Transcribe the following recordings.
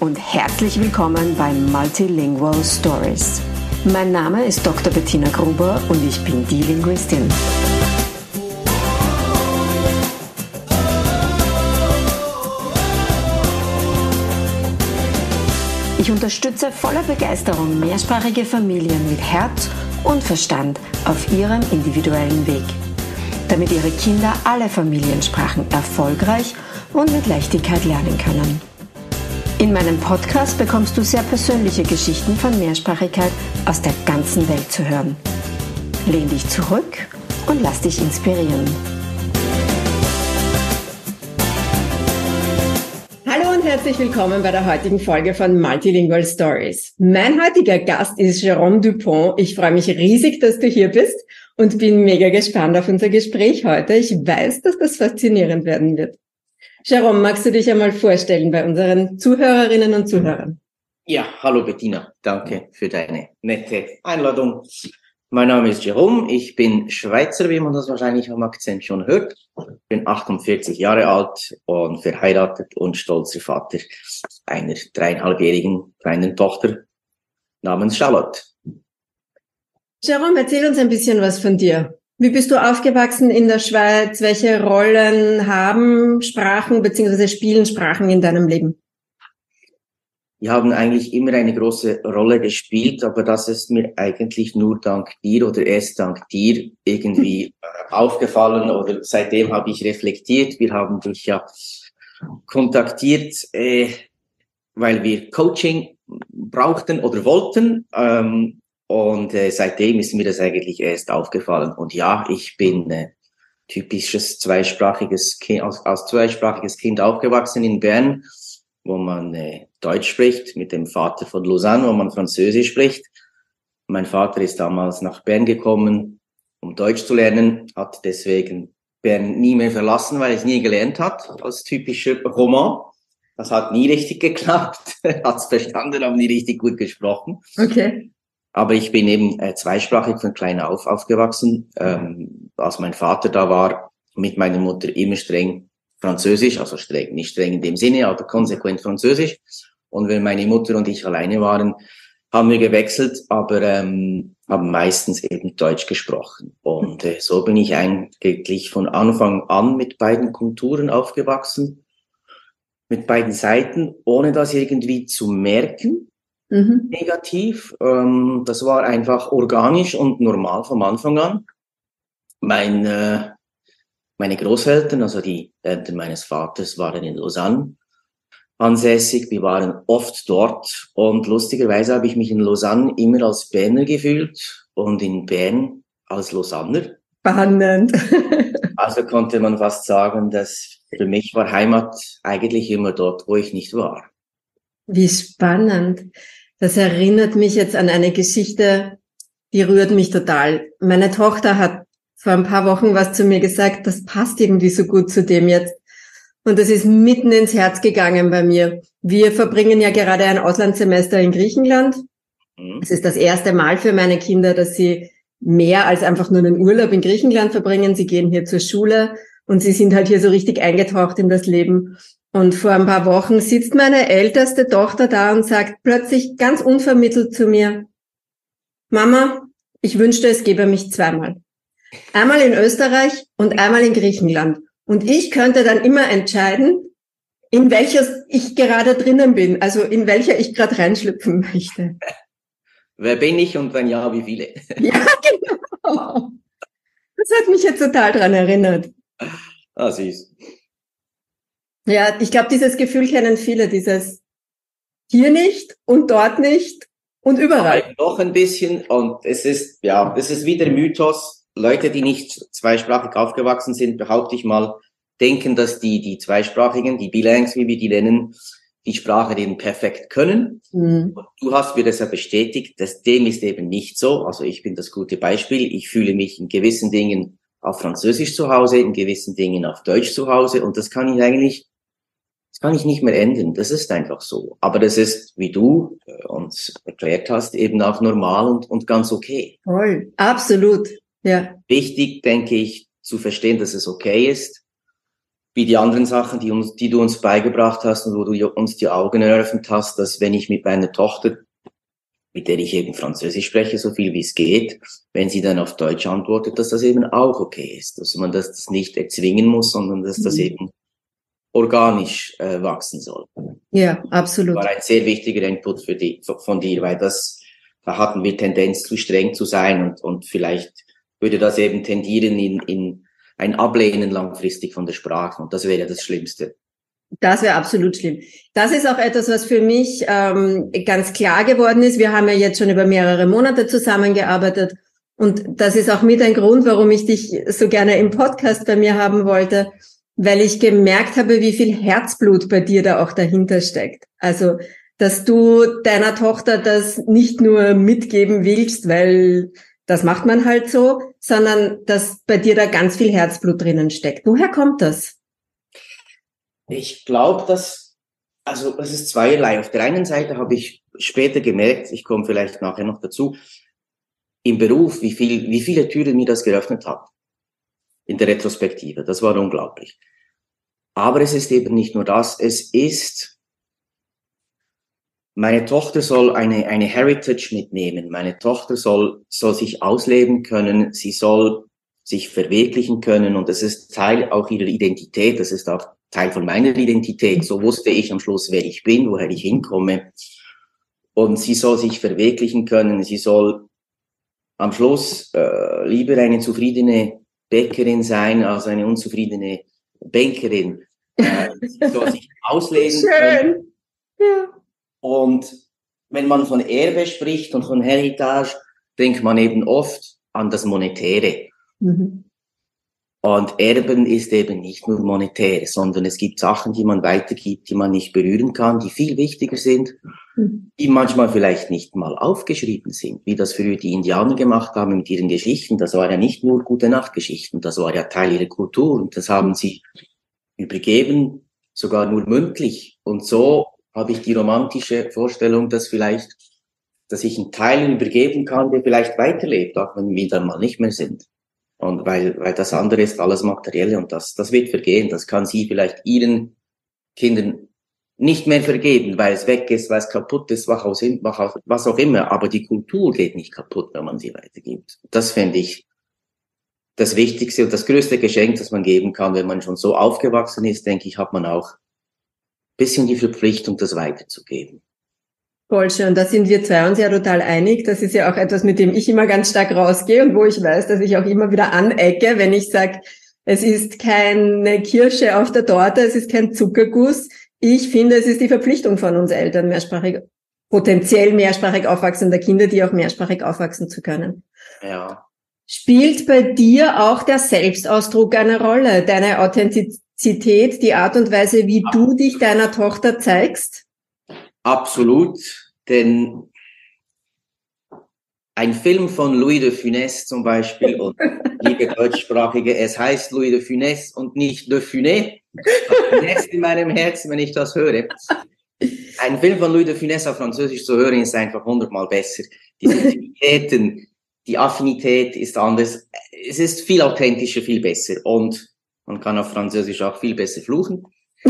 und herzlich willkommen bei Multilingual Stories. Mein Name ist Dr. Bettina Gruber und ich bin die Linguistin. Ich unterstütze voller Begeisterung mehrsprachige Familien mit Herz und Verstand auf ihrem individuellen Weg, damit ihre Kinder alle Familiensprachen erfolgreich und mit Leichtigkeit lernen können. In meinem Podcast bekommst du sehr persönliche Geschichten von Mehrsprachigkeit aus der ganzen Welt zu hören. Lehn dich zurück und lass dich inspirieren. Hallo und herzlich willkommen bei der heutigen Folge von Multilingual Stories. Mein heutiger Gast ist Jérôme Dupont. Ich freue mich riesig, dass du hier bist und bin mega gespannt auf unser Gespräch heute. Ich weiß, dass das faszinierend werden wird. Jérôme, magst du dich einmal vorstellen bei unseren Zuhörerinnen und Zuhörern? Ja, hallo Bettina, danke für deine nette Einladung. Mein Name ist Jérôme, ich bin Schweizer, wie man das wahrscheinlich am Akzent schon hört. Bin 48 Jahre alt und verheiratet und stolzer Vater einer 3,5-jährigen kleinen Tochter namens Charlotte. Jérôme, erzähl uns ein bisschen was von dir. Wie bist du aufgewachsen in der Schweiz? Welche Rollen haben Sprachen bzw. spielen Sprachen in deinem Leben? Die haben eigentlich immer eine große Rolle gespielt, aber das ist mir eigentlich nur dank dir oder erst dank dir irgendwie aufgefallen oder seitdem habe ich reflektiert. Wir haben dich ja kontaktiert, weil wir Coaching brauchten oder wollten. Und seitdem ist mir das eigentlich erst aufgefallen. Und ja, ich bin typisches zweisprachiges Kind, als zweisprachiges Kind aufgewachsen in Bern, wo man Deutsch spricht, mit dem Vater von Lausanne, wo man Französisch spricht. Mein Vater ist damals nach Bern gekommen, um Deutsch zu lernen, hat deswegen Bern nie mehr verlassen, weil er es nie gelernt hat, als typischer Roman. Das hat nie richtig geklappt, hat es verstanden, aber nie richtig gut gesprochen. Okay. Aber ich bin eben zweisprachig von klein auf aufgewachsen. Als mein Vater da war, mit meiner Mutter immer streng Französisch, also streng, nicht streng in dem Sinne, aber konsequent Französisch. Und wenn meine Mutter und ich alleine waren, haben wir gewechselt, aber haben meistens eben Deutsch gesprochen. Und so bin ich eigentlich von Anfang an mit beiden Kulturen aufgewachsen, mit beiden Seiten, ohne das irgendwie zu merken. Negativ. Das war einfach organisch und normal vom Anfang an. Meine Großeltern, also die Eltern meines Vaters, waren in Lausanne ansässig. Wir waren oft dort und lustigerweise habe ich mich in Lausanne immer als Berner gefühlt und in Bern als Lausanner. Spannend. Also konnte man fast sagen, dass für mich war Heimat eigentlich immer dort, wo ich nicht war. Wie spannend. Das erinnert mich jetzt an eine Geschichte, die rührt mich total. Meine Tochter hat vor ein paar Wochen was zu mir gesagt, das passt irgendwie so gut zu dem jetzt. Und das ist mitten ins Herz gegangen bei mir. Wir verbringen ja gerade ein Auslandssemester in Griechenland. Es ist das erste Mal für meine Kinder, dass sie mehr als einfach nur einen Urlaub in Griechenland verbringen. Sie gehen hier zur Schule und sie sind halt hier so richtig eingetaucht in das Leben. Und vor ein paar Wochen sitzt meine älteste Tochter da und sagt plötzlich ganz unvermittelt zu mir, Mama, ich wünschte, es gäbe mich zweimal. Einmal in Österreich und einmal in Griechenland. Und ich könnte dann immer entscheiden, in welches ich gerade drinnen bin, also in welcher ich gerade reinschlüpfen möchte. Wer bin ich und wenn ja, wie viele? Ja, genau. Das hat mich jetzt total dran erinnert. Ah, süß. Ja, ich glaube, dieses Gefühl kennen viele, dieses hier nicht und dort nicht und überall. Aber noch ein bisschen und es ist wieder Mythos. Leute, die nicht zweisprachig aufgewachsen sind, behaupte ich mal, denken, dass die Zweisprachigen, die Bilingues, wie wir die nennen, die Sprache eben perfekt können. Und du hast mir das ja bestätigt, dass dem ist eben nicht so. Also ich bin das gute Beispiel. Ich fühle mich in gewissen Dingen auf Französisch zu Hause, in gewissen Dingen auf Deutsch zu Hause und das kann ich nicht mehr ändern. Das ist einfach so. Aber das ist, wie du uns erklärt hast, eben auch normal und ganz okay. Voll. Absolut. Ja. Wichtig, denke ich, zu verstehen, dass es okay ist, wie die anderen Sachen, die du uns beigebracht hast und wo du uns die Augen eröffnet hast, dass wenn ich mit meiner Tochter, mit der ich eben Französisch spreche, so viel wie es geht, wenn sie dann auf Deutsch antwortet, dass das eben auch okay ist, dass man das nicht erzwingen muss, sondern dass das eben organisch wachsen soll. Ja, absolut. Das war ein sehr wichtiger Input von dir, weil da hatten wir Tendenz zu streng zu sein und vielleicht würde das eben tendieren in ein Ablehnen langfristig von der Sprache und das wäre das Schlimmste. Das wäre absolut schlimm. Das ist auch etwas, was für mich ganz klar geworden ist. Wir haben ja jetzt schon über mehrere Monate zusammengearbeitet und das ist auch mit ein Grund, warum ich dich so gerne im Podcast bei mir haben wollte, weil ich gemerkt habe, wie viel Herzblut bei dir da auch dahinter steckt. Also, dass du deiner Tochter das nicht nur mitgeben willst, weil das macht man halt so, sondern dass bei dir da ganz viel Herzblut drinnen steckt. Woher kommt das? Ich glaube, das ist zweierlei. Auf der einen Seite habe ich später gemerkt, ich komme vielleicht nachher noch dazu, im Beruf, wie viele Türen mir das geöffnet hat. In der Retrospektive. Das war unglaublich. Aber es ist eben nicht nur das. Meine Tochter soll eine Heritage mitnehmen. Meine Tochter soll sich ausleben können. Sie soll sich verwirklichen können. Und es ist Teil auch ihrer Identität. Das ist auch Teil von meiner Identität. So wusste ich am Schluss, wer ich bin, woher ich hinkomme. Und sie soll sich verwirklichen können. Sie soll am Schluss lieber eine zufriedene Bäckerin sein als eine unzufriedene Bankerin. Sie soll sich ausleben können. Ja. Und wenn man von Erbe spricht und von Heritage, denkt man eben oft an das Monetäre. Mhm. Und Erben ist eben nicht nur monetär, sondern es gibt Sachen, die man weitergibt, die man nicht berühren kann, die viel wichtiger sind, die manchmal vielleicht nicht mal aufgeschrieben sind, wie das früher die Indianer gemacht haben mit ihren Geschichten. Das war ja nicht nur Gute-Nacht-Geschichten, das war ja Teil ihrer Kultur und das haben sie übergeben, sogar nur mündlich. Und so habe ich die romantische Vorstellung, dass ich einen Teil übergeben kann, der vielleicht weiterlebt, auch wenn wir dann mal nicht mehr sind. Und weil das andere ist alles Materielle und das wird vergehen. Das kann sie vielleicht ihren Kindern nicht mehr vergeben, weil es weg ist, weil es kaputt ist, was auch immer. Aber die Kultur geht nicht kaputt, wenn man sie weitergibt. Das fände ich das Wichtigste und das größte Geschenk, das man geben kann, wenn man schon so aufgewachsen ist, denke ich, hat man auch ein bisschen die Verpflichtung, das weiterzugeben. Voll schön, da sind wir zwei uns ja total einig. Das ist ja auch etwas, mit dem ich immer ganz stark rausgehe und wo ich weiß, dass ich auch immer wieder anecke, wenn ich sage, es ist keine Kirsche auf der Torte, es ist kein Zuckerguss. Ich finde, es ist die Verpflichtung von uns Eltern, potenziell mehrsprachig aufwachsender Kinder, die auch mehrsprachig aufwachsen zu können. Ja. Spielt bei dir auch der Selbstausdruck eine Rolle? Deine Authentizität, die Art und Weise, wie du dich deiner Tochter zeigst? Absolut, denn ein Film von Louis de Funès zum Beispiel, und liebe Deutschsprachige, es heißt Louis de Funès und nicht de Funès. Das in meinem Herzen, wenn ich das höre. Ein Film von Louis de Funès auf Französisch zu hören, ist einfach 100-mal besser. Die Sensitivitäten, die Affinität ist anders. Es ist viel authentischer, viel besser. Und man kann auf Französisch auch viel besser fluchen.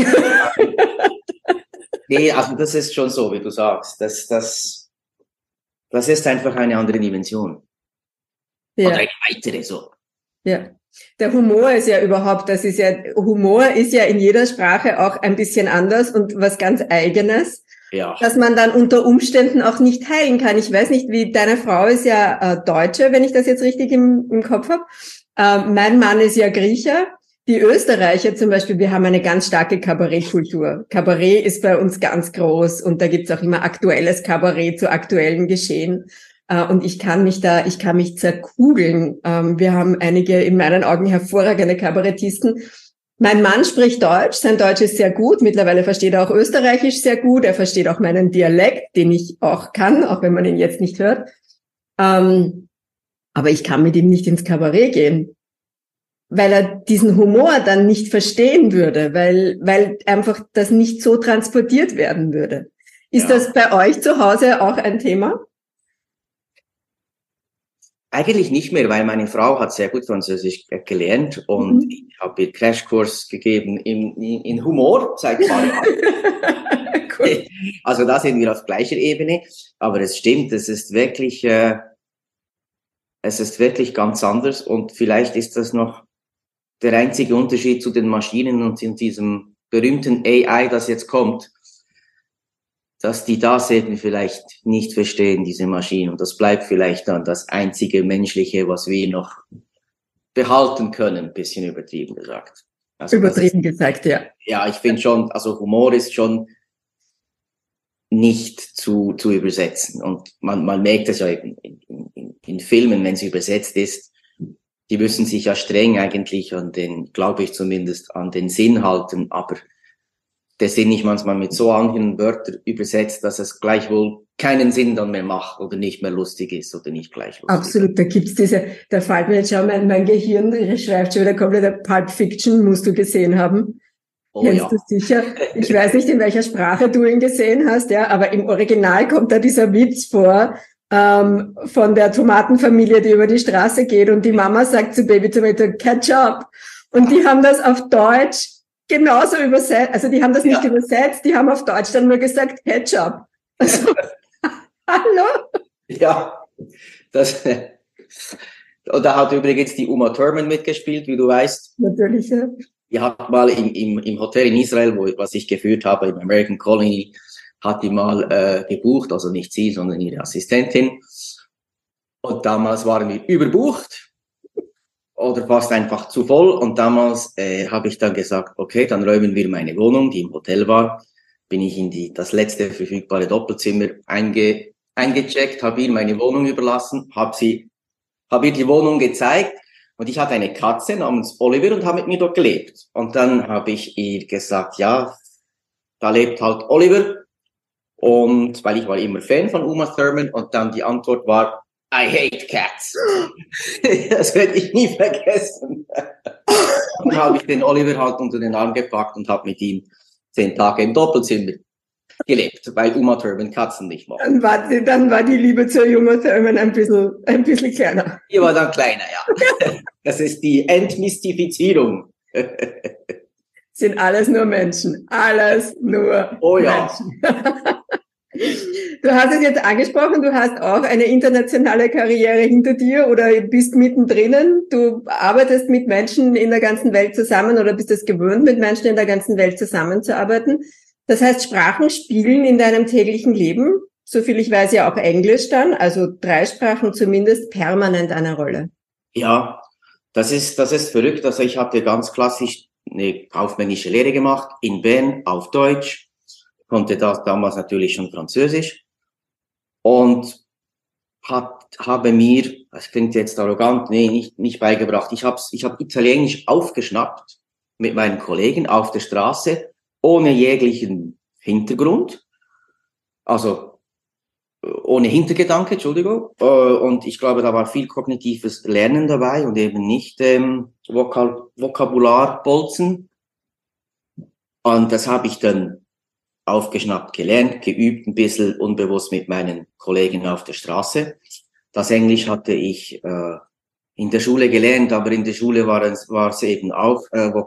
Nee, also das ist schon so, wie du sagst. Das ist einfach eine andere Dimension. Ja. Oder eine weitere, so. Ja. Der Humor ist ja Humor ist ja in jeder Sprache auch ein bisschen anders und was ganz Eigenes. Ja. Dass man dann unter Umständen auch nicht teilen kann. Ich weiß nicht, wie deine Frau ist ja Deutsche, wenn ich das jetzt richtig im Kopf habe. Mein Mann ist ja Grieche. Die Österreicher zum Beispiel, wir haben eine ganz starke Kabarettkultur. Kabarett ist bei uns ganz groß und da gibt's auch immer aktuelles Kabarett zu aktuellen Geschehen. Und ich kann mich zerkugeln. Wir haben einige in meinen Augen hervorragende Kabarettisten. Mein Mann spricht Deutsch, sein Deutsch ist sehr gut. Mittlerweile versteht er auch Österreichisch sehr gut. Er versteht auch meinen Dialekt, den ich auch kann, auch wenn man ihn jetzt nicht hört. Aber ich kann mit ihm nicht ins Kabarett gehen, weil er diesen Humor dann nicht verstehen würde, weil einfach das nicht so transportiert werden würde. Ist das bei euch zu Hause auch ein Thema? Eigentlich nicht mehr, weil meine Frau hat sehr gut Französisch gelernt und ich habe ihr Crashkurs gegeben in Humor seit ein paar Jahren. Cool. Also da sind wir auf gleicher Ebene, aber es stimmt, es ist wirklich ganz anders und vielleicht ist das noch der einzige Unterschied zu den Maschinen und in diesem berühmten AI, das jetzt kommt, dass die das eben vielleicht nicht verstehen, diese Maschinen. Und das bleibt vielleicht dann das einzige Menschliche, was wir noch behalten können, ein bisschen übertrieben gesagt. Also übertrieben gesagt, ja. Ja, ich finde schon, also Humor ist schon nicht zu übersetzen. Und man merkt es ja eben in Filmen, wenn es übersetzt ist, die müssen sich ja streng eigentlich an den, glaube ich zumindest, an den Sinn halten, aber der Sinn nicht manchmal mit so anderen Wörtern übersetzt, dass es gleichwohl keinen Sinn dann mehr macht oder nicht mehr lustig ist oder nicht gleich lustig. Absolut, da gibt's da fällt mir jetzt schon mein Gehirn schreibt schon wieder komplett, Pulp Fiction musst du gesehen haben. Oh, kennst ja. du sicher. Ich weiß nicht, in welcher Sprache du ihn gesehen hast, ja, aber im Original kommt da dieser Witz vor, von der Tomatenfamilie, die über die Straße geht und die Mama sagt zu Baby Tomato, Ketchup. Und die haben das auf Deutsch genauso übersetzt, also die haben das nicht übersetzt, die haben auf Deutsch dann nur gesagt Ketchup. Also, hallo? Ja, und da hat übrigens die Uma Thurman mitgespielt, wie du weißt. Natürlich, ja. Die hat mal im Hotel in Israel, was ich geführt habe, im American Colony, hat die mal gebucht, also nicht sie, sondern ihre Assistentin. Und damals waren wir überbucht oder fast einfach zu voll. Und damals habe ich dann gesagt, okay, dann räumen wir meine Wohnung, die im Hotel war. Bin ich in das letzte verfügbare Doppelzimmer eingecheckt, habe ihr meine Wohnung überlassen, habe ihr die Wohnung gezeigt. Und ich hatte eine Katze namens Oliver und habe mit mir dort gelebt. Und dann habe ich ihr gesagt, ja, da lebt halt Oliver. Und weil ich war immer Fan von Uma Thurman und dann die Antwort war, I hate cats. Das werde ich nie vergessen. Und dann habe ich den Oliver halt unter den Arm gepackt und habe mit ihm 10 Tage im Doppelzimmer gelebt, weil Uma Thurman Katzen nicht mag. Dann war die Liebe zur Uma Thurman ein bisschen kleiner. Die war dann kleiner, ja. Das ist die Entmystifizierung. Sind alles nur Menschen. Alles nur Menschen. Du hast es jetzt angesprochen, du hast auch eine internationale Karriere hinter dir oder bist mittendrin. Du arbeitest mit Menschen in der ganzen Welt zusammen oder bist es gewöhnt, mit Menschen in der ganzen Welt zusammenzuarbeiten. Das heißt, Sprachen spielen in deinem täglichen Leben, soviel ich weiß ja auch Englisch dann, also 3 Sprachen zumindest, permanent eine Rolle. Ja, das ist verrückt. Also ich habe ganz klassisch eine kaufmännische Lehre gemacht in Bern auf Deutsch, konnte das damals natürlich schon Französisch und habe mir, das klingt jetzt arrogant, nee, nicht beigebracht. Ich hab Italienisch aufgeschnappt mit meinen Kollegen auf der Straße, ohne jeglichen Hintergrund, also ohne Hintergedanke, Entschuldigung. Und ich glaube, da war viel kognitives Lernen dabei und eben nicht Vokabularbolzen. Und das habe ich dann aufgeschnappt, gelernt, geübt, ein bisschen unbewusst mit meinen Kollegen auf der Straße. Das Englisch hatte ich in der Schule gelernt, aber in der Schule war es eben auch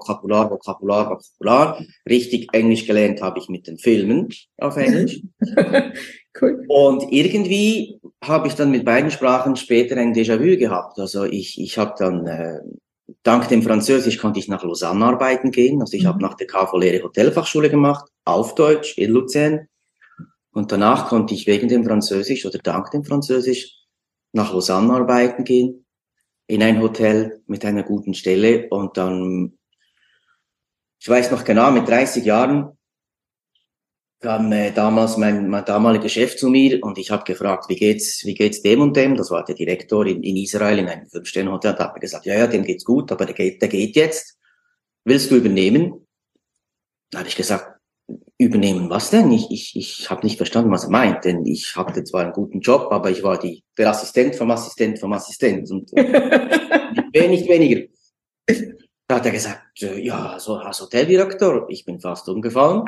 Vokabular. Richtig Englisch gelernt habe ich mit den Filmen auf Englisch. Cool. Und irgendwie habe ich dann mit beiden Sprachen später ein Déjà-vu gehabt. Also ich habe dann dank dem Französisch konnte ich nach Lausanne arbeiten gehen. Also ich habe nach der KV-Lehre Hotelfachschule gemacht, auf Deutsch, in Luzern. Und danach konnte ich wegen dem Französisch oder dank dem Französisch nach Lausanne arbeiten gehen, in ein Hotel mit einer guten Stelle. Und dann, ich weiß noch genau, mit 30 Jahren kam damals mein damaliger Chef zu mir und ich habe gefragt, wie geht's dem und dem? Das war der Direktor in Israel in einem 5-Sterne-Hotel. Da hat er gesagt, ja, dem geht's gut, aber der geht jetzt. Willst du übernehmen? Da habe ich gesagt, übernehmen was denn? Ich habe nicht verstanden, was er meint, denn ich hatte zwar einen guten Job, aber ich war der Assistent vom Assistent vom Assistent und nicht weniger. Da hat er gesagt, ja, so als Hoteldirektor, ich bin fast umgefallen.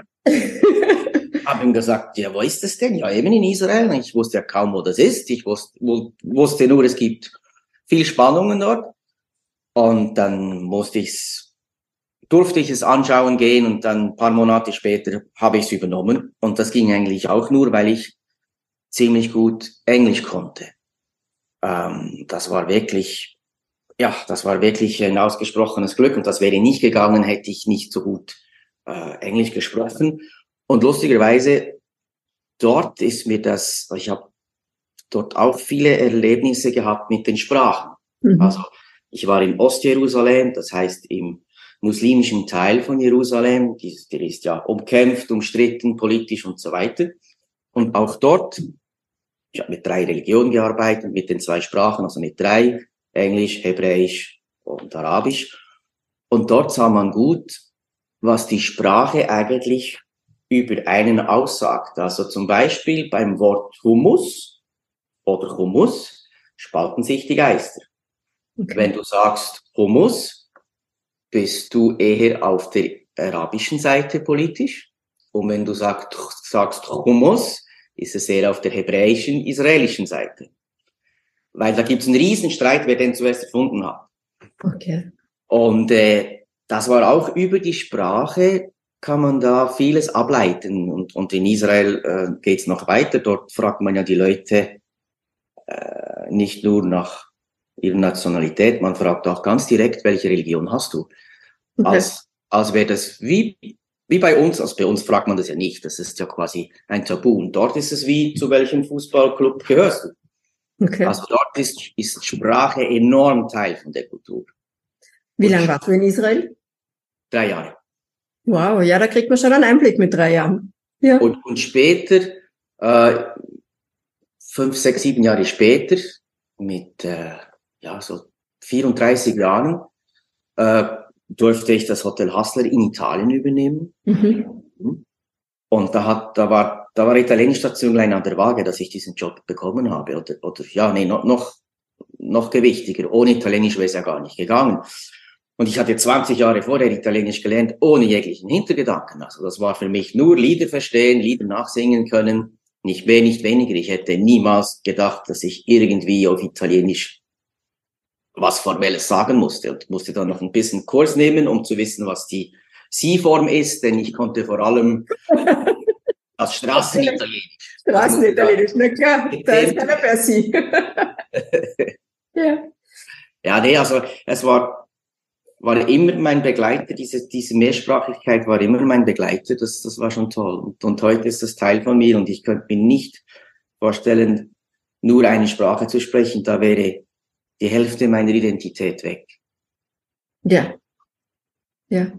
Habe ihm gesagt, ja, wo ist das denn? Ja, eben in Israel. Ich wusste ja kaum, wo das ist. Ich wusste nur, es gibt viel Spannungen dort. Und dann durfte ich es anschauen gehen und dann ein paar Monate später habe ich es übernommen. Und das ging eigentlich auch nur, weil ich ziemlich gut Englisch konnte. Das war wirklich ein ausgesprochenes Glück und das wäre nicht gegangen, hätte ich nicht so gut Englisch gesprochen. Und lustigerweise, ich habe dort auch viele Erlebnisse gehabt mit den Sprachen. Mhm. Also ich war in Ostjerusalem, das heißt im muslimischen Teil von Jerusalem, der ist ja umkämpft, umstritten, politisch und so weiter. Und auch dort, ich habe mit 3 Religionen gearbeitet, mit den 2 Sprachen, also mit 3, Englisch, Hebräisch und Arabisch. Und dort sah man gut, was die Sprache eigentlich über einen aussagt. Also zum Beispiel beim Wort Hummus oder Hummus spalten sich die Geister. Okay. Wenn du sagst Hummus, bist du eher auf der arabischen Seite politisch. Und wenn du sagst Hummus, ist es eher auf der hebräischen, israelischen Seite. Weil da gibt es einen riesen Streit, wer den zuerst erfunden hat. Okay. Und das war auch über die Sprache, kann man da vieles ableiten. Und in Israel geht's noch weiter. Dort fragt man ja die Leute nicht nur nach ihrer Nationalität, man fragt auch ganz direkt, welche Religion hast du? Okay. Als wäre das wie bei uns, also bei uns fragt man das ja nicht, das ist ja quasi ein Tabu. Und dort ist es wie, zu welchem Fußballclub gehörst du? Okay. Also dort ist Sprache enorm Teil von der Kultur. Wie lange warst du in Israel? 3 Jahre. Wow, ja, da kriegt man schon einen Einblick mit 3 Jahren. Ja. Und später, 5, 6, 7 Jahre später, mit so 34 Jahren, durfte ich das Hotel Hassler in Italien übernehmen. Mhm. Und da war Italienisch dazu klein an der Waage, dass ich diesen Job bekommen habe. Noch gewichtiger. Ohne Italienisch wäre es ja gar nicht gegangen. Und ich hatte 20 Jahre vorher Italienisch gelernt, ohne jeglichen Hintergedanken. Also das war für mich nur Lieder verstehen, Lieder nachsingen können, nicht mehr, nicht weniger. Ich hätte niemals gedacht, dass ich irgendwie auf Italienisch was Formelles sagen musste und musste dann noch ein bisschen Kurs nehmen, um zu wissen, was die Sie-Form ist, denn ich konnte vor allem das Straßenitalienisch. Straßenitalienisch, na klar, da ist keiner per Sie. Ja. Ja, nee, also es war immer mein Begleiter, diese Mehrsprachigkeit war immer mein Begleiter, das war schon toll. Und heute ist das Teil von mir und ich könnte mir nicht vorstellen, nur eine Sprache zu sprechen, da wäre die Hälfte meiner Identität weg. Ja. Ja.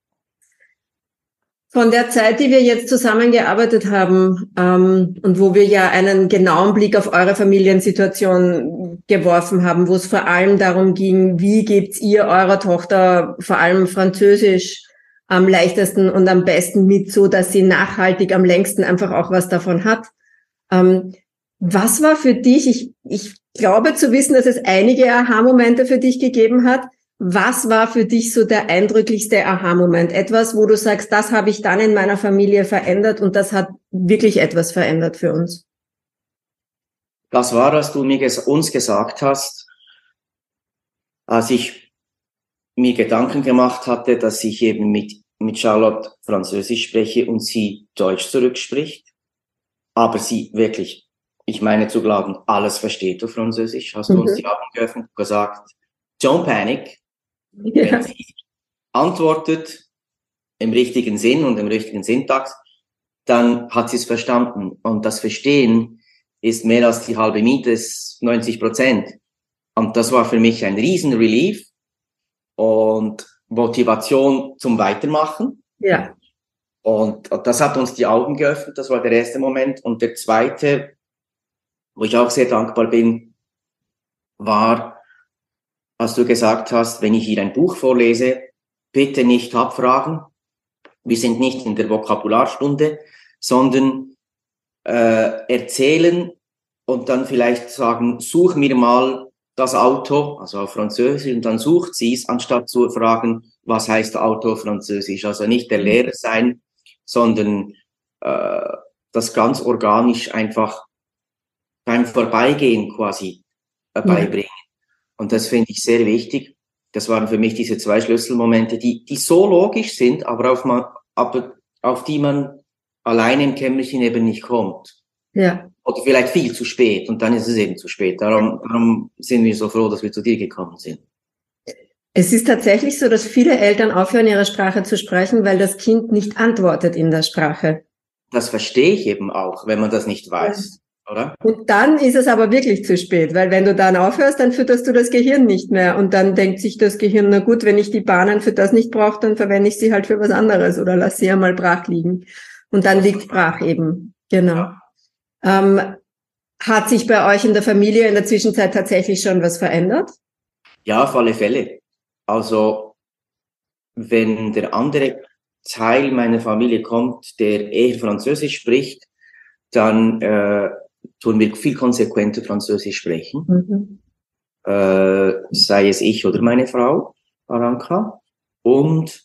Von der Zeit, die wir jetzt zusammengearbeitet haben und wo wir ja einen genauen Blick auf eure Familiensituation geworfen haben, wo es vor allem darum ging, wie gebt ihr eurer Tochter vor allem Französisch am leichtesten und am besten mit, so dass sie nachhaltig am längsten einfach auch was davon hat. Was war für dich, ich glaube zu wissen, dass es einige Aha-Momente für dich gegeben hat. Was war für dich so der eindrücklichste Aha-Moment? Etwas, wo du sagst, das habe ich dann in meiner Familie verändert und das hat wirklich etwas verändert für uns. Das war, was du uns gesagt hast, als ich mir Gedanken gemacht hatte, dass ich eben mit Charlotte Französisch spreche und sie Deutsch zurückspricht, aber sie wirklich, ich meine zu glauben, alles versteht auf Französisch. Hast du uns die Augen geöffnet und gesagt, don't panic. Ja. Wenn sie antwortet im richtigen Sinn und im richtigen Syntax, dann hat sie es verstanden. Und das Verstehen ist mehr als die halbe Miete, ist 90%. Und das war für mich ein riesen Relief und Motivation zum Weitermachen. Ja. Und das hat uns die Augen geöffnet. Das war der erste Moment. Und der zweite, wo ich auch sehr dankbar bin, war, als du gesagt hast, wenn ich hier ein Buch vorlese, bitte nicht abfragen. Wir sind nicht in der Vokabularstunde, sondern erzählen und dann vielleicht sagen, such mir mal das Auto, also auf Französisch, und dann sucht sie es, anstatt zu fragen, was heißt Auto auf Französisch. Also nicht der Lehrer sein, sondern das ganz organisch einfach beim Vorbeigehen quasi beibringen. Und das finde ich sehr wichtig. Das waren für mich diese 2 Schlüsselmomente, die so logisch sind, aber auf die man alleine im Kämmerchen eben nicht kommt. Ja. Oder vielleicht viel zu spät, und dann ist es eben zu spät. Darum sind wir so froh, dass wir zu dir gekommen sind. Es ist tatsächlich so, dass viele Eltern aufhören, ihre Sprache zu sprechen, weil das Kind nicht antwortet in der Sprache. Das verstehe ich eben auch, wenn man das nicht weiß, oder? Und dann ist es aber wirklich zu spät, weil wenn du dann aufhörst, dann fütterst du das Gehirn nicht mehr. Und dann denkt sich das Gehirn, na gut, wenn ich die Bahnen für das nicht brauche, dann verwende ich sie halt für was anderes oder lass sie ja mal brach liegen. Und dann liegt brach eben. Genau. Hat sich bei euch in der Familie in der Zwischenzeit tatsächlich schon was verändert? Ja, auf alle Fälle. Also, wenn der andere Teil meiner Familie kommt, der eher Französisch spricht, dann tun wir viel konsequenter Französisch sprechen. Mhm. Sei es ich oder meine Frau, Aranka. Und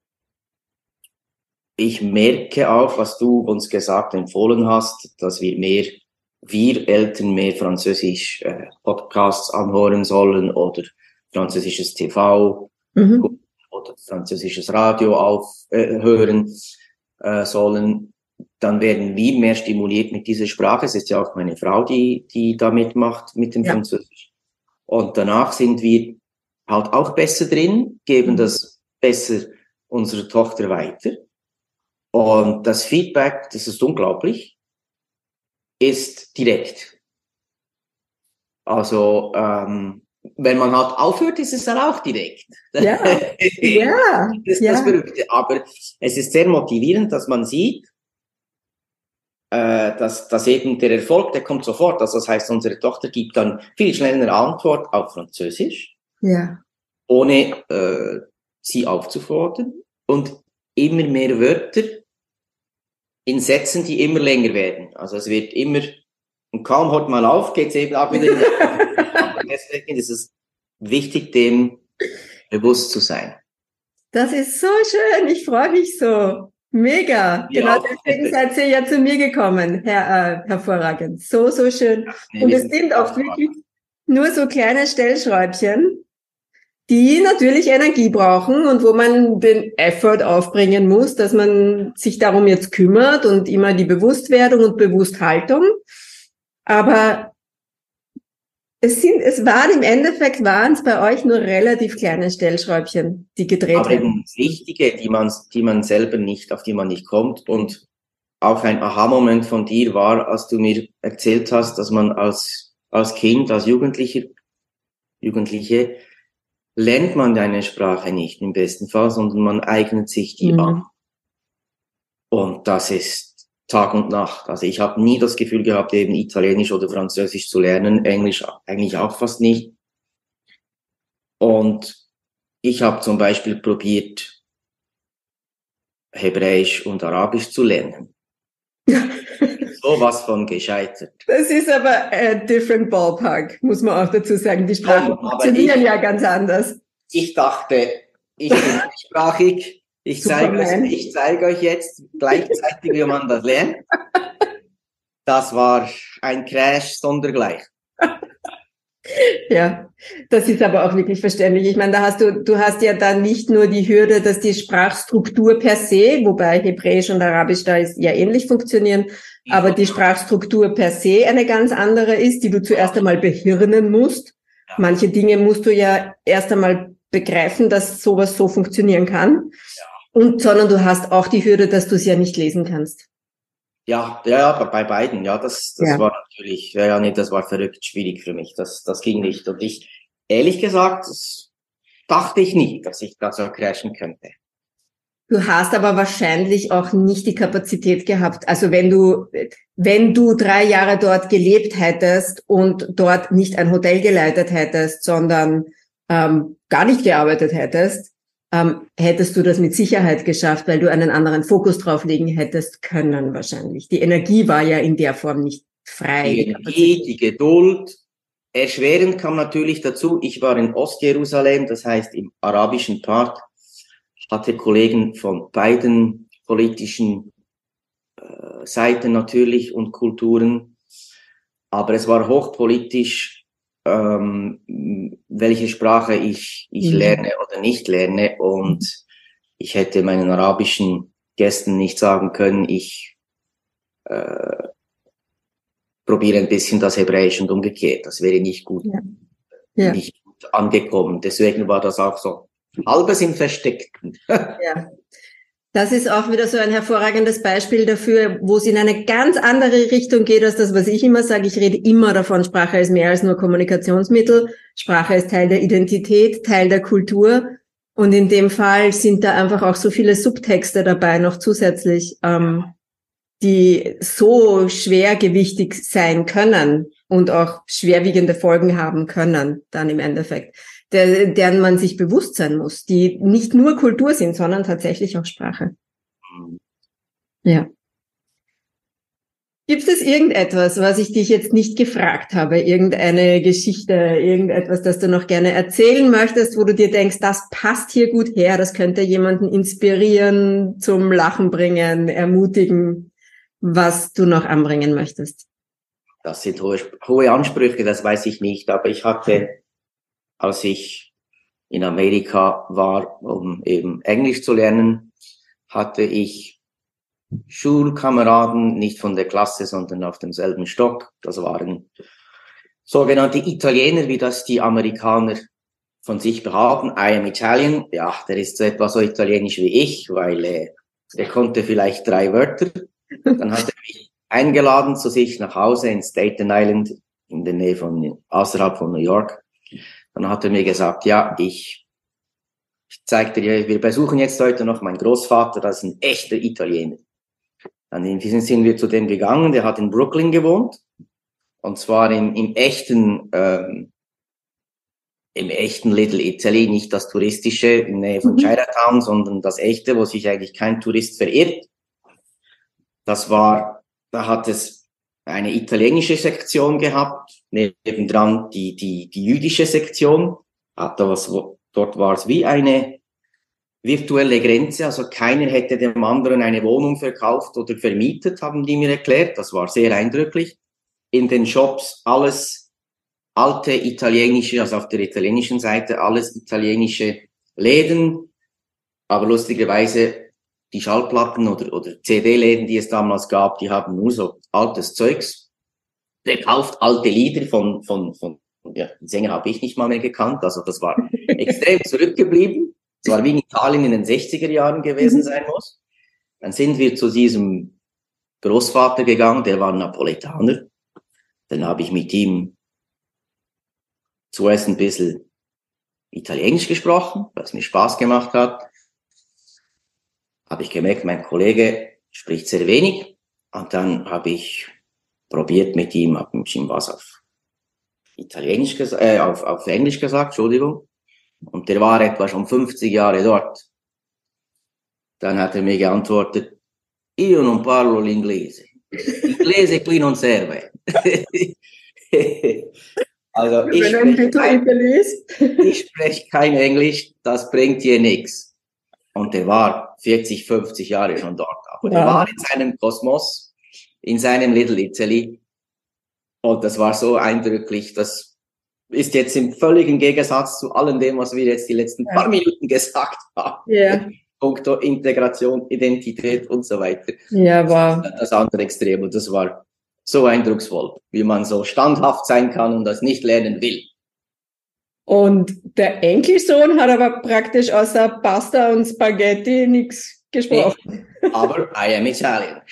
ich merke auch, was du uns empfohlen hast, dass wir Eltern mehr Französisch Podcasts anhören sollen oder französisches TV oder französisches Radio hören sollen. Dann werden wir mehr stimuliert mit dieser Sprache. Es ist ja auch meine Frau, die da mitmacht mit dem Französisch. Und danach sind wir halt auch besser drin, geben das besser unserer Tochter weiter. Und das Feedback, das ist unglaublich, ist direkt. Also, wenn man halt aufhört, ist es dann auch direkt. Ja, ja. Das ist das Verrückte. Aber es ist sehr motivierend, dass man sieht, dass eben der Erfolg, der kommt sofort. Also das heißt, unsere Tochter gibt dann viel schneller eine Antwort auf Französisch, ohne sie aufzufordern, und immer mehr Wörter in Sätzen, die immer länger werden. Also es wird immer, und kaum hört man auf, geht es eben auch wieder. Aber deswegen ist es wichtig, dem bewusst zu sein. Das ist so schön, ich freue mich so. Mega. Ja. Genau deswegen seid ihr ja zu mir gekommen, hervorragend. So, so schön. Und es sind oft wirklich nur so kleine Stellschräubchen, die natürlich Energie brauchen und wo man den Effort aufbringen muss, dass man sich darum jetzt kümmert und immer die Bewusstwerdung und Bewussthaltung. Aber im Endeffekt waren es bei euch nur relativ kleine Stellschräubchen, die gedreht werden. Aber eben wichtige, auf die man nicht kommt. Und auch ein Aha-Moment von dir war, als du mir erzählt hast, dass man als Kind, als Jugendliche lernt man deine Sprache nicht im besten Fall, sondern man eignet sich die an. Und das ist Tag und Nacht. Also ich habe nie das Gefühl gehabt, eben Italienisch oder Französisch zu lernen, Englisch eigentlich auch fast nicht. Und ich habe zum Beispiel probiert, Hebräisch und Arabisch zu lernen. Sowas von gescheitert. Das ist aber a different ballpark, muss man auch dazu sagen. Die Sprachen funktionieren ja ganz anders. Ich dachte, ich bin sprachig. Ich zeige euch jetzt gleichzeitig, wie man das lernt. Das war ein Crash sondergleich. Ja, das ist aber auch wirklich verständlich. Ich meine, du hast ja dann nicht nur die Hürde, dass die Sprachstruktur per se, wobei Hebräisch und Arabisch da ja ähnlich funktionieren, aber die Sprachstruktur per se eine ganz andere ist, die du zuerst einmal behirnen musst. Ja. Manche Dinge musst du ja erst einmal begreifen, dass sowas so funktionieren kann. Ja. Sondern du hast auch die Hürde, dass du es ja nicht lesen kannst. Ja, bei beiden, ja, das war natürlich, das war verrückt schwierig für mich, das ging nicht. Und ehrlich gesagt, dachte ich nicht, dass ich da so crashen könnte. Du hast aber wahrscheinlich auch nicht die Kapazität gehabt, also wenn du 3 Jahre dort gelebt hättest und dort nicht ein Hotel geleitet hättest, sondern gar nicht gearbeitet hättest, hättest du das mit Sicherheit geschafft, weil du einen anderen Fokus drauflegen hättest können wahrscheinlich. Die Energie war ja in der Form nicht frei. Die Energie, die Geduld. Erschwerend kam natürlich dazu, ich war in Ostjerusalem, das heißt im arabischen Part, hatte Kollegen von beiden politischen Seiten natürlich und Kulturen, aber es war hochpolitisch welche Sprache ich lerne oder nicht lerne. Und ich hätte meinen arabischen Gästen nicht sagen können, ich probiere ein bisschen das Hebräisch und umgekehrt. Das wäre nicht gut, nicht gut angekommen. Deswegen war das auch so halbes im Versteckten. Ja. Das ist auch wieder so ein hervorragendes Beispiel dafür, wo es in eine ganz andere Richtung geht, als das, was ich immer sage. Ich rede immer davon, Sprache ist mehr als nur Kommunikationsmittel. Sprache ist Teil der Identität, Teil der Kultur. Und in dem Fall sind da einfach auch so viele Subtexte dabei, noch zusätzlich, die so schwergewichtig sein können und auch schwerwiegende Folgen haben können, dann im Endeffekt, deren man sich bewusst sein muss, die nicht nur Kultur sind, sondern tatsächlich auch Sprache. Ja. Gibt es irgendetwas, was ich dich jetzt nicht gefragt habe, irgendeine Geschichte, irgendetwas, das du noch gerne erzählen möchtest, wo du dir denkst, das passt hier gut her, das könnte jemanden inspirieren, zum Lachen bringen, ermutigen, was du noch anbringen möchtest? Das sind hohe Ansprüche, das weiß ich nicht, aber ich hatte, als ich in Amerika war, um eben Englisch zu lernen, hatte ich Schulkameraden, nicht von der Klasse, sondern auf demselben Stock. Das waren sogenannte Italiener, wie das die Amerikaner von sich behaupten. I am Italian. Ja, der ist so etwa so italienisch wie ich, weil der konnte vielleicht 3 Wörter. Dann hat er mich eingeladen zu sich nach Hause in Staten Island, in der Nähe außerhalb von New York. Dann hat er mir gesagt, ja, ich zeig dir, wir besuchen jetzt heute noch meinen Großvater, das ist ein echter Italiener. Dann sind wir zu dem gegangen, der hat in Brooklyn gewohnt, und zwar im echten Little Italy, nicht das touristische in der Nähe von Chinatown, sondern das echte, wo sich eigentlich kein Tourist verirrt. Da hat es eine italienische Sektion gehabt, nebendran die jüdische Sektion. Dort war es wie eine virtuelle Grenze, also keiner hätte dem anderen eine Wohnung verkauft oder vermietet, haben die mir erklärt. Das war sehr eindrücklich. In den Shops alles alte italienische, also auf der italienischen Seite alles italienische Läden, aber lustigerweise die Schallplatten oder CD-Läden, die es damals gab, die haben nur so altes Zeugs verkauft, alte Lieder von den Sänger habe ich nicht mal mehr gekannt, also das war extrem zurückgeblieben. Es war wie in Italien in den 60er Jahren gewesen sein muss. Dann sind wir zu diesem Großvater gegangen, der war Napoletaner. Dann habe ich mit ihm zuerst ein bisschen Italienisch gesprochen, was mir Spaß gemacht hat. Habe ich gemerkt, mein Kollege spricht sehr wenig. Und dann habe ich probiert mit ihm, habe ihm was auf Englisch gesagt, Entschuldigung. Und der war etwa schon 50 Jahre dort. Dann hat er mir geantwortet, io non parlo l'inglese. Inglese qui non serve. Also ich spreche kein Englisch, das bringt dir nichts. Und der war 40, 50 Jahre schon dort. Aber der war in seinem Kosmos, in seinem Little Italy. Und das war so eindrücklich, das ist jetzt im völligen Gegensatz zu allem dem, was wir jetzt die letzten paar Minuten gesagt haben. Ja. Punkto Integration, Identität und so weiter. Ja, wow. Das andere Extrem. Und das war so eindrucksvoll, wie man so standhaft sein kann und das nicht lernen will. Und der Enkelsohn hat aber praktisch außer Pasta und Spaghetti nichts gesprochen. Nee, aber I am Italian.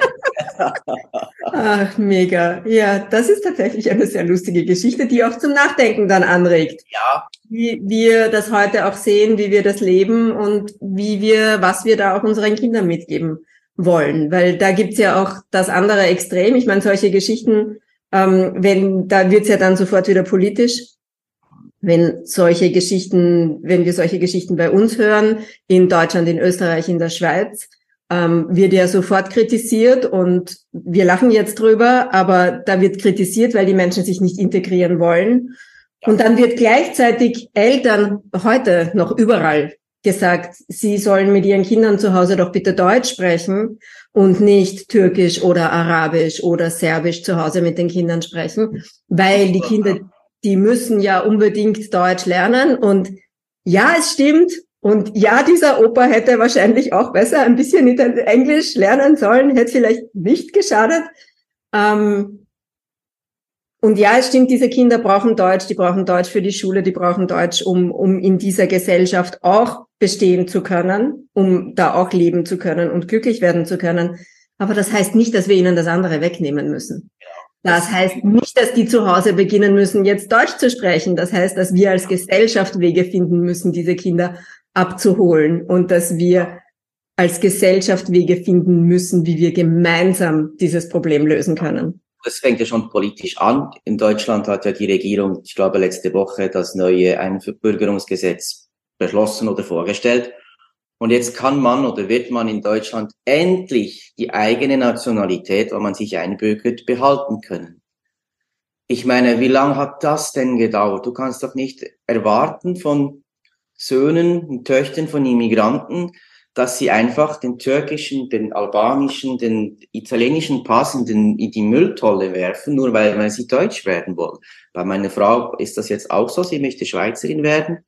Ach, mega. Ja, das ist tatsächlich eine sehr lustige Geschichte, die auch zum Nachdenken dann anregt. Ja. Wie wir das heute auch sehen, wie wir das leben und was wir da auch unseren Kindern mitgeben wollen. Weil da gibt's ja auch das andere Extrem. Ich meine, solche Geschichten, da wird's ja dann sofort wieder politisch. Wenn wir solche Geschichten bei uns hören, in Deutschland, in Österreich, in der Schweiz, wird ja sofort kritisiert und wir lachen jetzt drüber, aber da wird kritisiert, weil die Menschen sich nicht integrieren wollen. Und dann wird gleichzeitig Eltern heute noch überall gesagt, sie sollen mit ihren Kindern zu Hause doch bitte Deutsch sprechen und nicht Türkisch oder Arabisch oder Serbisch zu Hause mit den Kindern sprechen, weil die Kinder die müssen ja unbedingt Deutsch lernen. Und ja, es stimmt. Und ja, dieser Opa hätte wahrscheinlich auch besser ein bisschen Englisch lernen sollen, hätte vielleicht nicht geschadet. Und ja, es stimmt, diese Kinder brauchen Deutsch, die brauchen Deutsch für die Schule, die brauchen Deutsch, um in dieser Gesellschaft auch bestehen zu können, um da auch leben zu können und glücklich werden zu können. Aber das heißt nicht, dass wir ihnen das andere wegnehmen müssen. Das heißt nicht, dass die zu Hause beginnen müssen, jetzt Deutsch zu sprechen. Das heißt, dass wir als Gesellschaft Wege finden müssen, diese Kinder abzuholen und dass wir als Gesellschaft Wege finden müssen, wie wir gemeinsam dieses Problem lösen können. Das fängt ja schon politisch an. In Deutschland hat ja die Regierung, ich glaube letzte Woche, das neue Einbürgerungsgesetz beschlossen oder vorgestellt. Und jetzt kann man oder wird man in Deutschland endlich die eigene Nationalität, wenn man sich einbürgert, behalten können. Ich meine, wie lange hat das denn gedauert? Du kannst doch nicht erwarten von Söhnen und Töchtern von Immigranten, dass sie einfach den türkischen, den albanischen, den italienischen Pass in die Mülltonne werfen, nur weil sie Deutsch werden wollen. Bei meiner Frau ist das jetzt auch so, sie möchte Schweizerin werden.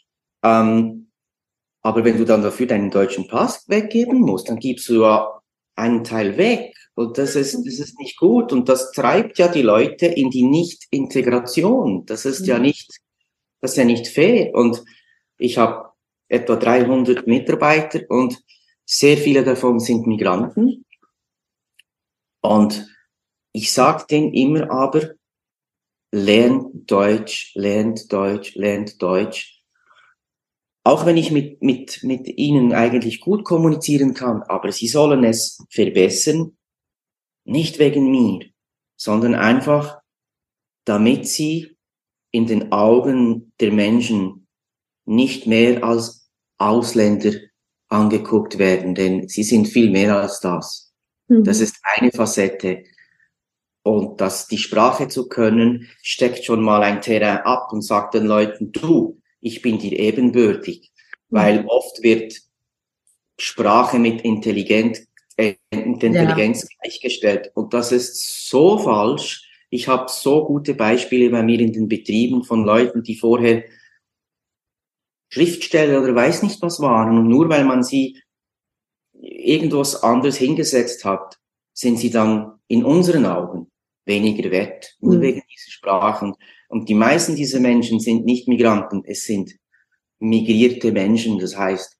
Aber wenn du dann dafür deinen deutschen Pass weggeben musst, dann gibst du ja einen Teil weg. Und das ist nicht gut. Und das treibt ja die Leute in die Nicht-Integration. Das ist ja nicht fair. Und ich habe etwa 300 Mitarbeiter und sehr viele davon sind Migranten. Und ich sage denen immer aber, lernt Deutsch, lernt Deutsch, lernt Deutsch. Auch wenn ich mit ihnen eigentlich gut kommunizieren kann, aber sie sollen es verbessern, nicht wegen mir, sondern einfach, damit sie in den Augen der Menschen nicht mehr als Ausländer angeguckt werden, denn sie sind viel mehr als das. Das ist eine Facette. Und die Sprache zu können, steckt schon mal ein Terrain ab und sagt den Leuten, du, ich bin dir ebenbürtig, weil oft wird Sprache mit Intelligenz gleichgestellt. Und das ist so falsch. Ich habe so gute Beispiele bei mir in den Betrieben von Leuten, die vorher Schriftsteller oder weiß nicht was waren. Und nur weil man sie irgendwas anderes hingesetzt hat, sind sie dann in unseren Augen weniger wert, nur wegen dieser Sprachen. Und die meisten dieser Menschen sind nicht Migranten, es sind migrierte Menschen. Das heißt,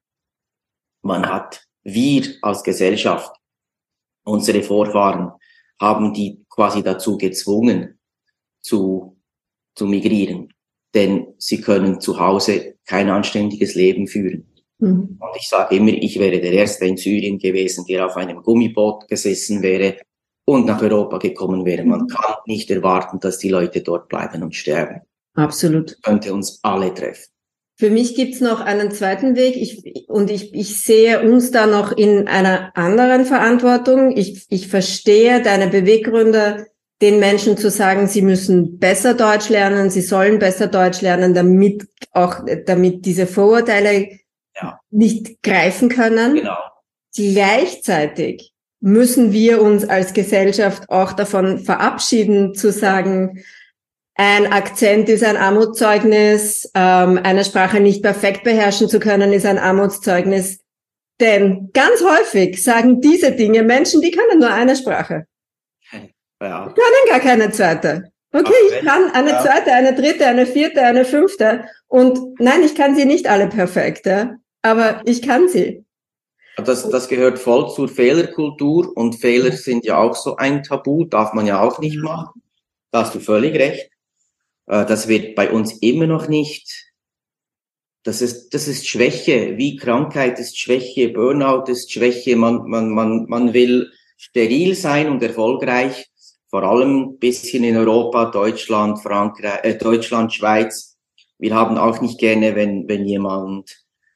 wir als Gesellschaft, unsere Vorfahren, haben die quasi dazu gezwungen, zu migrieren. Denn sie können zu Hause kein anständiges Leben führen. Und ich sage immer, ich wäre der Erste in Syrien gewesen, der auf einem Gummiboot gesessen wäre und nach Europa gekommen wäre. Man kann nicht erwarten, dass die Leute dort bleiben und sterben. Absolut. Das könnte uns alle treffen. Für mich gibt's noch einen zweiten Weg. Ich sehe uns da noch in einer anderen Verantwortung. Ich verstehe deine Beweggründe, den Menschen zu sagen, sie müssen besser Deutsch lernen, sie sollen besser Deutsch lernen, damit diese Vorurteile nicht greifen können. Genau. Gleichzeitig müssen wir uns als Gesellschaft auch davon verabschieden, zu sagen, ein Akzent ist ein Armutszeugnis, eine Sprache nicht perfekt beherrschen zu können, ist ein Armutszeugnis. Denn ganz häufig sagen diese Dinge Menschen, die können nur eine Sprache. Ja. Die können gar keine zweite. Okay, ich kann eine zweite, eine dritte, eine vierte, eine fünfte. Und nein, ich kann sie nicht alle perfekt, aber ich kann sie. Das gehört voll zur Fehlerkultur und Fehler sind ja auch so ein Tabu, darf man ja auch nicht machen. Da hast du völlig recht. Das wird bei uns immer noch nicht. Das ist Schwäche, wie Krankheit ist Schwäche, Burnout ist Schwäche. Man will steril sein und erfolgreich, vor allem ein bisschen in Europa, Deutschland, Frankreich, Deutschland, Schweiz. Wir haben auch nicht gerne, wenn jemand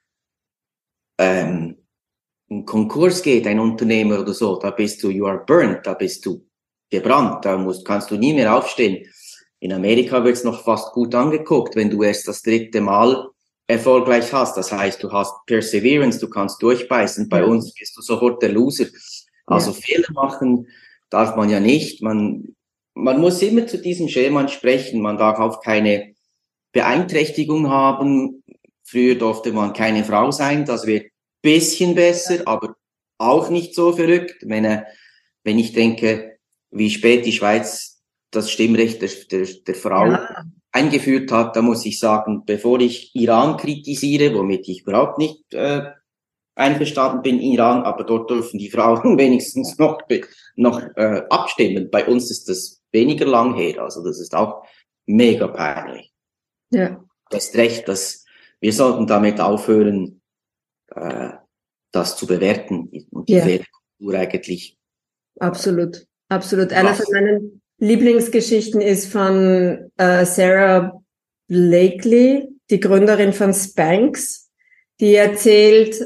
in Konkurs geht, ein Unternehmer oder so, da bist du, you are burnt, da bist du gebrannt, kannst du nie mehr aufstehen. In Amerika wird's noch fast gut angeguckt, wenn du erst das 3. Mal erfolgreich hast. Das heißt, du hast Perseverance, du kannst durchbeißen. Bei uns bist du sofort der Loser. Also Fehler machen darf man ja nicht. Man man muss immer zu diesem Schema sprechen. Man darf auch keine Beeinträchtigung haben. Früher durfte man keine Frau sein. Das wird bisschen besser, aber auch nicht so verrückt. Wenn ich denke, wie spät die Schweiz das Stimmrecht der Frau eingeführt hat, da muss ich sagen, bevor ich Iran kritisiere, womit ich überhaupt nicht einverstanden bin, Iran, aber dort dürfen die Frauen wenigstens noch abstimmen. Bei uns ist das weniger lang her, also das ist auch mega peinlich. Ja. Du hast recht, wir sollten damit aufhören, das zu bewerten und die Fehlerkultur eigentlich. Absolut, absolut. Eine von meinen Lieblingsgeschichten ist von Sarah Blakely, die Gründerin von Spanx. Die erzählt,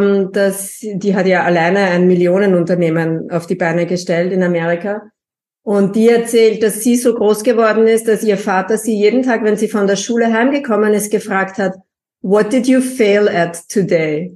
die hat ja alleine ein Millionenunternehmen auf die Beine gestellt in Amerika. Und die erzählt, dass sie so groß geworden ist, dass ihr Vater sie jeden Tag, wenn sie von der Schule heimgekommen ist, gefragt hat, "What did you fail at today?"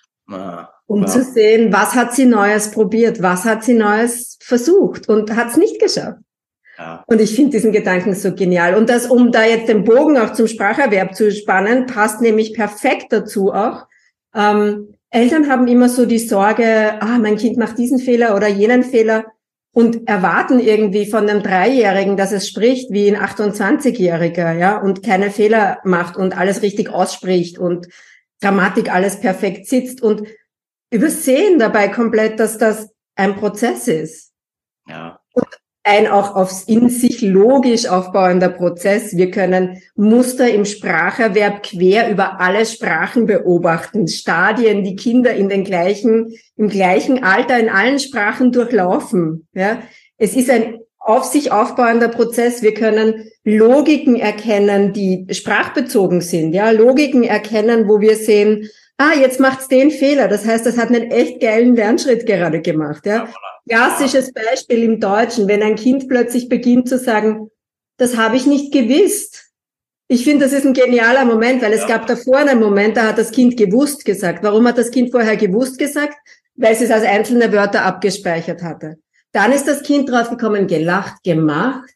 Um zu sehen, was hat sie Neues probiert, was hat sie Neues versucht und hat es nicht geschafft. Ja. Und ich finde diesen Gedanken so genial. Und das, um da jetzt den Bogen auch zum Spracherwerb zu spannen, passt nämlich perfekt dazu auch. Eltern haben immer so die Sorge, mein Kind macht diesen Fehler oder jenen Fehler und erwarten irgendwie von einem 3-Jährigen, dass es spricht wie ein 28-Jähriger, ja, und keine Fehler macht und alles richtig ausspricht und Grammatik alles perfekt sitzt und übersehen dabei komplett, dass das ein Prozess ist. Ja. Und ein auch aufs in sich logisch aufbauender Prozess. Wir können Muster im Spracherwerb quer über alle Sprachen beobachten, Stadien, die Kinder im gleichen Alter in allen Sprachen durchlaufen. Ja, es ist ein auf sich aufbauender Prozess. Wir können Logiken erkennen, die sprachbezogen sind. Ja, Logiken erkennen, wo wir sehen, jetzt macht's den Fehler. Das heißt, das hat einen echt geilen Lernschritt gerade gemacht. Ja. Klassisches Beispiel im Deutschen, wenn ein Kind plötzlich beginnt zu sagen, das habe ich nicht gewusst. Ich finde, das ist ein genialer Moment, weil es gab davor einen Moment, da hat das Kind gewusst gesagt. Warum hat das Kind vorher gewusst gesagt? Weil es als einzelne Wörter abgespeichert hatte. Dann ist das Kind draufgekommen, gelacht, gemacht,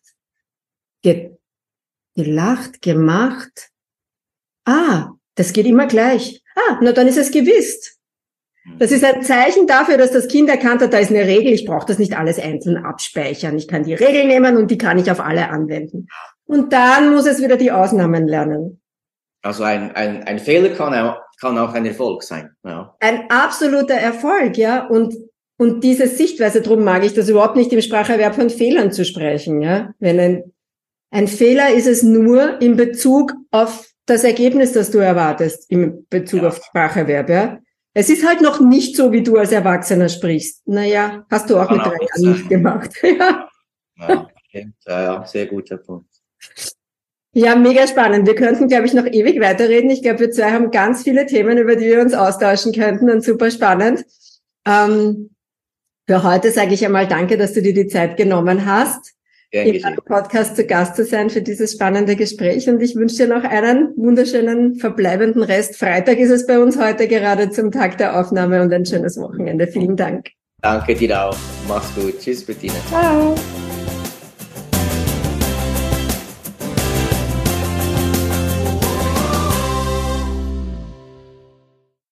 gelacht, gemacht. Das geht immer gleich. Na dann ist es gewiss. Das ist ein Zeichen dafür, dass das Kind erkannt hat, da ist eine Regel, ich brauche das nicht alles einzeln abspeichern. Ich kann die Regel nehmen und die kann ich auf alle anwenden. Und dann muss es wieder die Ausnahmen lernen. Also ein Fehler kann auch ein Erfolg sein. Ja. Ein absoluter Erfolg, ja. Und diese Sichtweise, drum mag ich das überhaupt nicht im Spracherwerb von Fehlern zu sprechen, ja. Wenn ein Fehler ist es nur in Bezug auf das Ergebnis, das du erwartest, in Bezug auf Spracherwerb, ja. Es ist halt noch nicht so, wie du als Erwachsener sprichst. Naja, hast du auch mit 3 Jahren nicht gemacht. Ja, sehr guter Punkt. Ja, mega spannend. Wir könnten, glaube ich, noch ewig weiterreden. Ich glaube, wir zwei haben ganz viele Themen, über die wir uns austauschen könnten und super spannend. Für heute sage ich einmal danke, dass du dir die Zeit genommen hast, in meinem Podcast zu Gast zu sein für dieses spannende Gespräch. Und ich wünsche dir noch einen wunderschönen verbleibenden Rest. Freitag ist es bei uns heute gerade zum Tag der Aufnahme und ein schönes Wochenende. Vielen Dank. Danke dir auch. Mach's gut. Tschüss, Bettina. Ciao.